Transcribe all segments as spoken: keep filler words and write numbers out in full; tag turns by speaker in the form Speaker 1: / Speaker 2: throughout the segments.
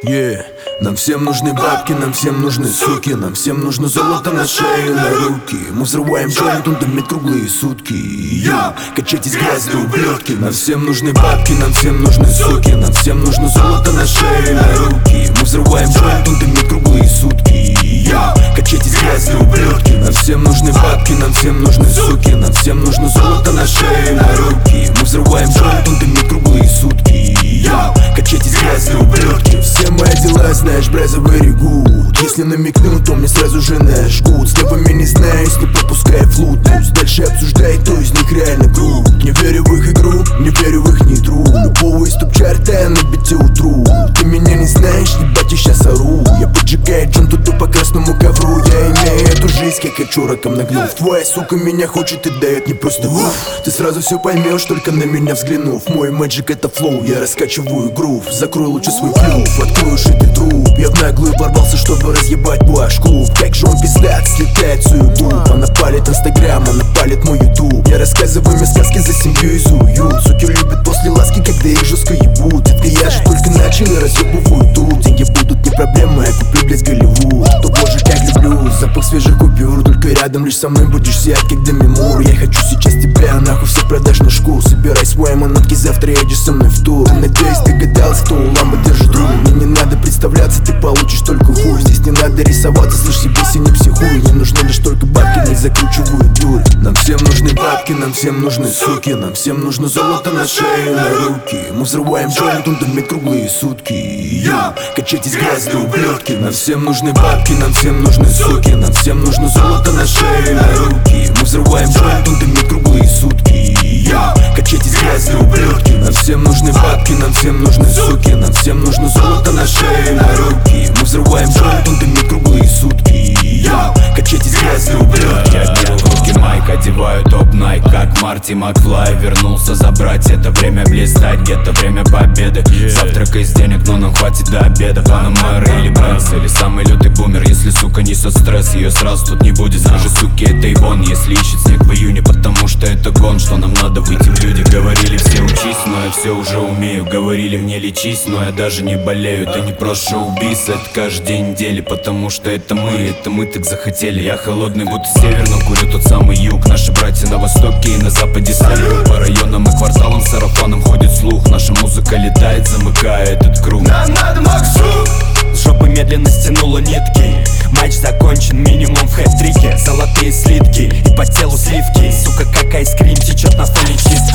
Speaker 1: Yeah. Нам всем нужны бабки, нам всем нужны суки, нам всем нужно золото на шею, на руки. Мы взрываем joint, он дымит круглые сутки. Yeah. Качайтесь, грязные ублюдки. Нам всем нужны бабки, нам всем нужны суки, нам всем нужно золото на шею, на руки. Мы взрываем joint, он дымит круглые сутки. Yeah. Качайтесь, грязные ублюдки. Нам всем нужны бабки, нам всем нужны суки, нам всем нужно золото на шею, на руки. Мы взрываем joint, он дымит круглые сутки. Yeah. Качайтесь, грязные ублюдки. Все мои дела, знаешь, браза very good. Если намекну, то мне сразу же нажгут. С тобами не знаюсь, не пропуская флут. Пусть дальше обсуждает, кто из них реально груб. Не верю в их игру, не верю в их нитру. Любого из топ-чарта я на бите утру. Ты меня не знаешь, ебать, я сейчас ору. Я поджигаю джанту по красному ковру. Я имею эту жизнь, как я чураком нагнув. Твоя сука меня хочет и дает не просто уф. Ты сразу все поймешь, только на меня взглянув. Мой мэджик это флоу, я раскачиваю грув. Закрой лучше свой клюв, откроешь и ты труп. Я в наглую ворвался, чтобы разъебать ваш-клуб. Как же он пиздат, слетает суету. Она палит инстаграм, она палит мой ютуб. Я рассказываю мне сказки за семью из уют. Суки любят после ласки, когда их жестко ебут. Это я же только начал и разъебываю тут. Деньги будут не проблема, я куплю, блядь, Голливуд. То боже, как люблю запах свежих купюр. Только рядом лишь со мной будешь сиять, как Демимур. Я хочу сейчас тебя, нахуй всех продашь на шкуру. Собирай свои манатки, завтра едешь со мной в тур. Надеюсь, ты гадался, кто у ламбы держит друг. Мне не надо представляться, ты получишь только хуй. Здесь не надо рисоваться, слышь, себе не психуй. Не нужны лишь только бабки, не закручиваю дурь. Нам всем нужны бабки, нам всем нужны суки, нам всем нужно золото на шею, на руки. Мы взрываем joint, он дымит круглые сутки. Yeah. Качайтесь, грязные ублюдки. Нам всем нужны бабки, нам всем нужны суки, нам всем нужно золото на шею, на руки. Мы взрываем joint, он дымит круглые сутки. Yeah. Качайтесь, грязные ублюдки. Нам всем нужны бабки, нам всем нужны суки, нам всем нужно золото на шею, на руки. Мы взрываем joint, он дымит круглые сутки. Yeah. Качайтесь, грязные ублюдки.
Speaker 2: Я беру в руки майк, одеваю топ Найк, как Марти Макфлай. Вернулся забрать, это время блистать, где-то время победы. Завтрак из денег, но нам хватит до обеда. Панамера или Бэнкс, или самый лютый бумер. Если сука несет стресс, ее сразу тут не будет. Скажи суки, это Ивон, если ищет снег в июне. Потому что это гон, что нам надо выйти в люди. Говорили все учись, но я все уже умею. Говорили мне лечись, но я даже не болею. Это не просто шоу-биз, это каждый день недели. Потому что это мы, это мы так захотели. Я холодный, будто север, но курю тот самый юг. Наши братья на востоке и на западе салют. По районам и кварталам сарафаном ходит слух. Наша музыка летает, замыкая этот круг.
Speaker 3: Нам надо максу. С жопы медленно стянула нитки. Матч закончен, минимум в хэт-трике. Золотые слитки и по телу сливки. Сука, как айскрим течет на фоне чистки.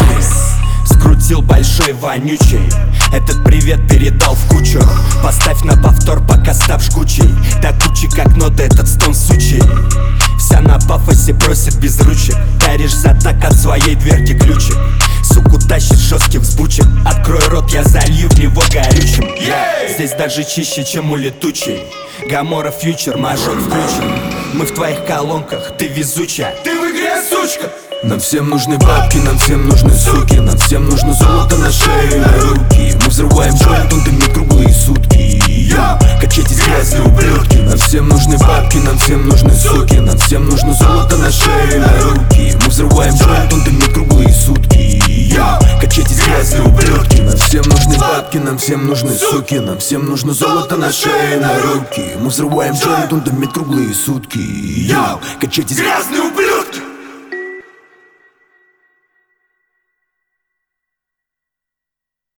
Speaker 3: Скрутил большой вонючий. Этот привет передал в кучу. Поставь на повтор, пока став жгучий. До кучи как нота этот стон сучий. Вся на пафосе просит без ручек. Даришь за так от своей дверки ключик. Суку тащит жесткий взбучек. Открой рот, я залью в него горючим. yeah! Здесь даже чище, чем у летучей. Гамора фьючер, мажор включен. Мы в твоих колонках, ты везучая. Ты в игре, сучка.
Speaker 1: Нам всем нужны бабки, нам всем нужны суки, нам всем нужно золото на шею, на руки. Мы взрываем joint, он дымит круглые сутки. Yeah. Качайтесь, грязные ублюдки. Нам всем нужны бабки, нам всем нужны суки, нам всем нужно золото на шею, на руки. Мы взрываем joint, он дымит круглые сутки. Yeah. Качайтесь, грязные ублюдки. Нам всем нужны бабки, нам всем нужны суки, нам всем нужно золото на шею, на руки. Мы взрываем joint, он дымит круглые сутки. Yeah. Качайтесь, грязные ублюдки.